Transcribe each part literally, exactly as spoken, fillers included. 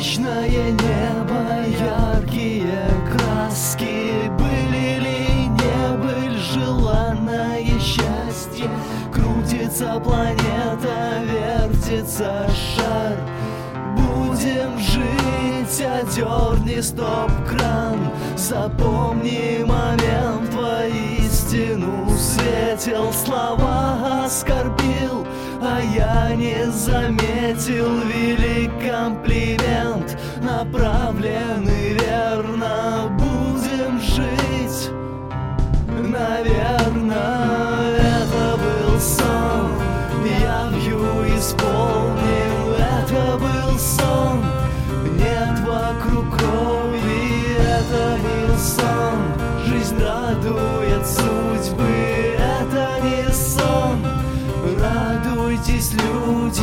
Ночное небо, яркие краски, были ли, не были желанное счастье. Крутится планета, вертится шар. Будем жить, одерни стоп-кран. Запомни момент, воистину светил. Слова оскорбил, а я не заметил. Велик комплимент, направленный верно. Будем жить, наверно. Это был сон, я вью исполнил. Это был сон, нет вокруг крови. Это был сон, жизнь радует судьбы. Это не сон, радуйтесь, люди.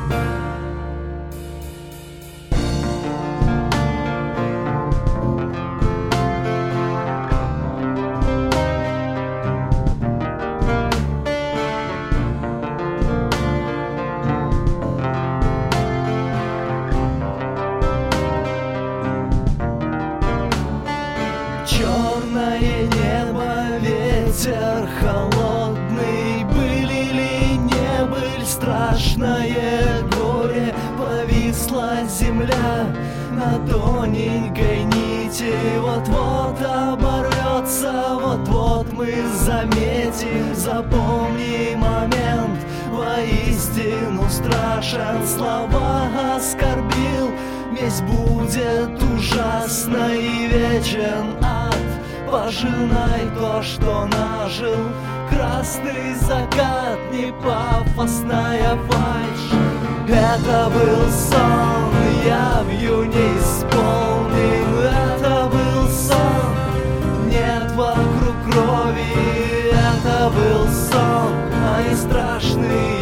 Черное небо, ветер холодный. Были ли, не были, страшное горе. Повисла земля на тоненькой нити. Вот-вот оборвется, вот-вот мы заметим. Запомни момент, воистину страшен. Слова оскорбил, месть будет ужасна и вечен ад. Пожинай то, что нажил. Красный закат, не пафосная фальшь. Это был сон, я в июне исполнил. Это был сон, нет вокруг крови. Это был сон, а не страшный